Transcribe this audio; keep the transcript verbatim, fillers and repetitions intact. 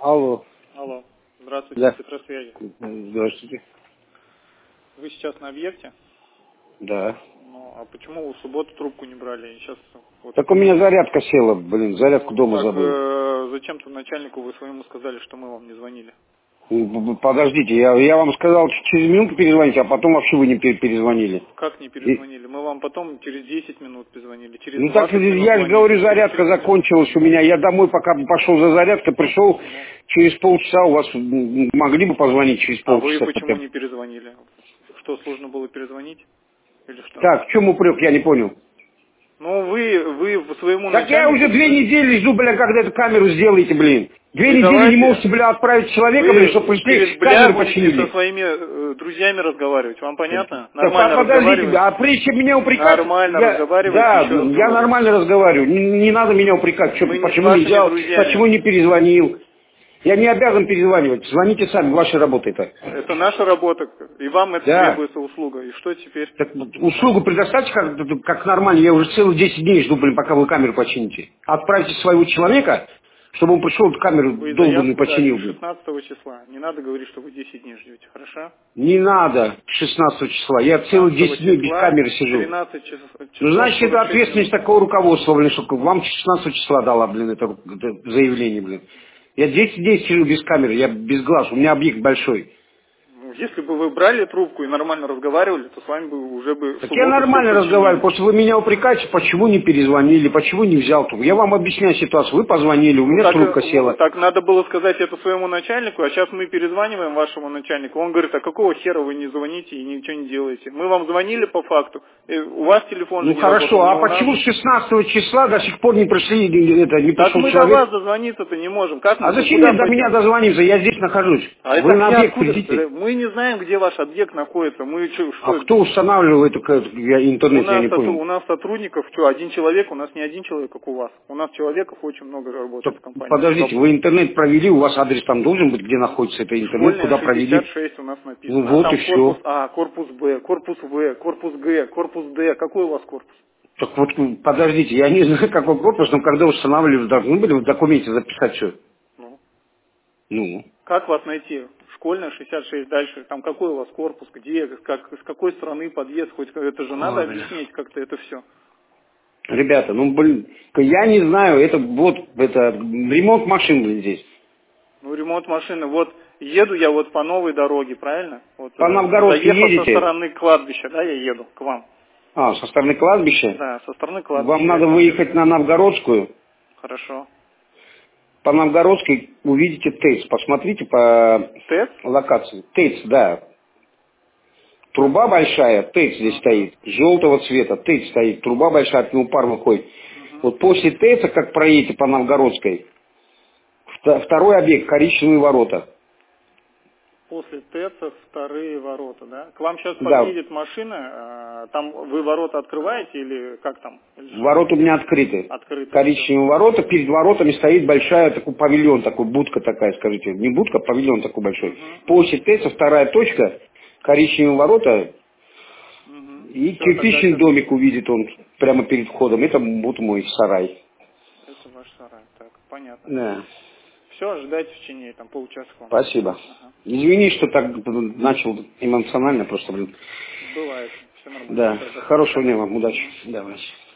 Алло. Алло. Здравствуйте, Да. Петросвязи. Здравствуйте. Вы сейчас на объекте? Да. Ну, а почему вы в субботу трубку не брали? Сейчас вот... Так у меня зарядка села, блин, зарядку Ну, дома так, забыл. э, зачем-то начальнику вы своему сказали, что мы вам не звонили? Подождите, я, я вам сказал, через минуту перезвоните, а потом вообще вы не пер- перезвонили. Как не И- перезвонили? Мы вам потом через десять минут перезвонили, через ну так двадцать минут я же звонили, говорю, через зарядка тридцать минут. закончилась у меня. Я домой пока пошел за зарядкой, пришел Ну, через полчаса. У вас м, могли бы позвонить через а вы полчаса? почему хотя бы? не перезвонили? Что, сложно было перезвонить? Или что? Так, в чем упрек, я не понял. Ну, вы, вы своему Так я начальнику... уже две недели жду, бля, когда эту камеру сделаете, блин. Две Вы недели не давайте... можете, бля, отправить человека, блин, чтобы Вы пришли, через бля камеру будете со починили. своими э, друзьями разговаривать. Вам понятно? Так, а Нормально подождите, разговаривать? а прежде чем меня упрекать, Нормально я, разговаривайте, да, еще раз я говорю. нормально разговариваю, не, не надо меня упрекать, что, Мы не с почему не вашими взял, почему друзьями. не перезвонил. Я не обязан перезванивать, звоните сами, ваша работа это. Это наша работа, и вам это Да. требуется услуга. И что теперь? Так, услугу предоставьте как, как нормально, я уже целых десять дней жду, блин, пока вы камеру почините. Отправьте своего человека, чтобы он пришел, эту камеру Вы долбанную заявку дали починил, блин. шестнадцатого числа. Не надо говорить, что вы десять дней ждете, хорошо? Не надо шестнадцатого числа, я целых шестнадцатого десять дней без числа, камеры сижу. тринадцать часов, Ну, часов значит, это сорок шесть ответственность минут. такого руководства, блин, что вам шестнадцатого числа дала, блин, это, это заявление, блин. Я десять дней сижу без камеры, я без глаз, у меня объект большой. Ну, если бы вы брали трубку и нормально разговаривали, то с вами бы уже бы в Так я субботу все нормально разговариваю, починили. потому что вы меня упрекаете, почему не перезвонили, почему не взял трубку. Я вам объясняю ситуацию, вы позвонили, у Ну меня так, трубка э, села. так надо было сказать это своему начальнику, а сейчас мы перезваниваем вашему начальнику. Он говорит, а какого хера вы не звоните и ничего не делаете? Мы вам звонили по факту, э, у вас телефон же Ну не работал, хорошо, не а у нас. почему с шестнадцатого числа до сих пор не пришли, это, не Так пришел мы до вас человек? дозвониться-то не можем. Как А мы, зачем куда мне до меня пойдем? дозвониться, я здесь нахожусь. А Вы это на мне объект откуда? придите. Мы не знаем, где ваш объект находится. Мы чё- А что? кто устанавливал эту, я, У интернет, я нас, не сотруд- понял. у нас сотрудников, что, один человек, у нас не один человек, как у вас. У нас человеков очень много Так, работает в компании. подождите, вы интернет провели, у вас адрес там должен быть, где находится это интернет, Школьная куда шестьдесят провели? шесть у нас Ну написано. А вот и там корпус все. А, корпус Б, корпус В, корпус Г, корпус Д. Какой у вас корпус? Так вот, подождите, я не знаю, какой корпус, но когда устанавливали, должны были в документе записать все. Ну. Ну, Как вас найти? Школьная шестьдесят шесть дальше. Там какой у вас корпус, где, как, с какой стороны подъезд, хоть это же надо ой, бля. объяснить как-то это все. Ребята, ну, блин, я не знаю, это вот, это ремонт машин, блин, здесь. Ну, ремонт машины. Вот еду я вот по новой дороге, правильно? Вот По э, Новгородской заехал со едете? стороны кладбища, да, я еду к вам. А, со стороны кладбища? Да, со стороны Вам кладбища я надо к вам еду. выехать на Новгородскую. Хорошо. По Новгородской увидите ТЭЦ. Посмотрите по ТЭЦ? локации. ТЭЦ, да. Труба большая, ТЭЦ здесь Ага. стоит. Желтого цвета, ТЭЦ стоит. Труба большая, от него пар выходит. Мгм. Вот после ТЭЦа, как проедете по Новгородской, вто- второй объект, коричневые ворота. После ТЭЦа вторые ворота, да? К вам сейчас Да, подъедет машина, э, там вы ворота открываете или как там? Или что? ворота у меня открыты. Открыто все. Коричневые ворота, перед воротами стоит большая, такой павильон, такой будка такая, скажите. Не будка, а павильон такой большой. Угу, После ТЭЦа вторая точка, коричневые ворота, угу. и Все, тогда кирпичный сейчас. домик увидит он прямо перед входом. Это вот мой сарай. Это ваш сарай. Так, понятно. Да. Все, ожидайте в течение там полчаса к вам. Спасибо. Ага. Извини, что так начал эмоционально просто, блин. Бывает. Все нормально. Да. Все, до- Хорошего пока. дня вам, удачи. Мгм. Давай.